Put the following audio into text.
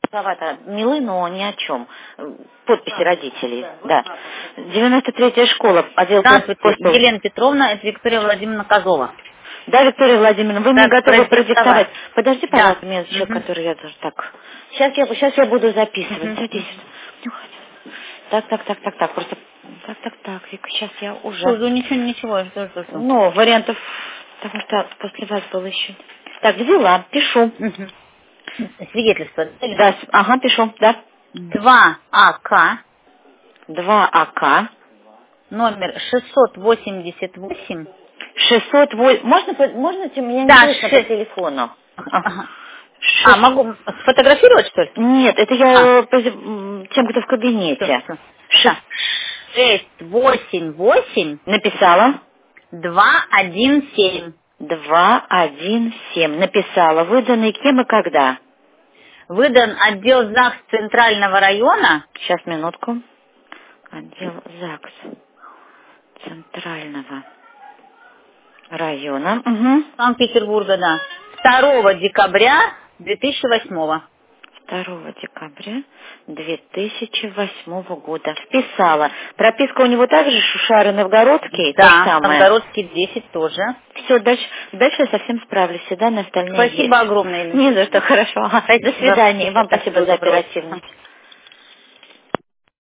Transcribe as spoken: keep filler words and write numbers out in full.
Слова-то милы, но ни о чем. Подписи родителей, да. девяносто третья школа, отдел Здравствуйте, постов. Елена Петровна, это Виктория Владимировна Козлова. Да, Виктория Владимировна, вы мне Так, готовы продиктовать. продиктовать? Подожди, Да. пожалуйста, меня человек, Мгм. который я тоже так... Сейчас я, сейчас я буду записывать. Мгм. Садись. Так, так, так, так, так. Просто... Так, так, так, Вика, сейчас я уже... Что, ничего, ничего, что, что, что. Ну, вариантов... Потому что после вас было еще... Так, взяла, пишу. Мгм. Свидетельство. Да, с- ага, пишу, да. два А К, два А К. номер шестьсот восемьдесят восемь. шестьсот восемь... Можно, по- можно, те- меня не Да, слышно по шесть. телефону? А. Ага. А, Шесть... могу сфотографировать, что ли? Нет, это А, я э, по- м, тем, кто в все, кабинете. все. Шесть... Так. шесть восемь восемь Написала. два один семь. Два, один, семь. Написала. Выданный кем и когда? Выдан отдел ЗАГС Центрального района. Сейчас, минутку. Отдел ЗАГС Центрального района. Угу. Санкт-Петербурга, да. второго декабря две тысячи восьмого. второго декабря две тысячи восьмого года. Вписала. Прописка у него также Шушары Новгородский, то же Да, самое. Новгородский десять тоже. Все, дальше, дальше я совсем справлюсь, все данные остальные есть. Спасибо огромное, Елена Не за что, Петровна. хорошо. Ага. До Спасибо. свидания. Вам Так, спасибо всего за доброго. оперативность.